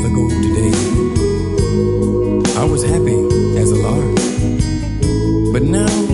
month ago today, I was happy as a lark, but now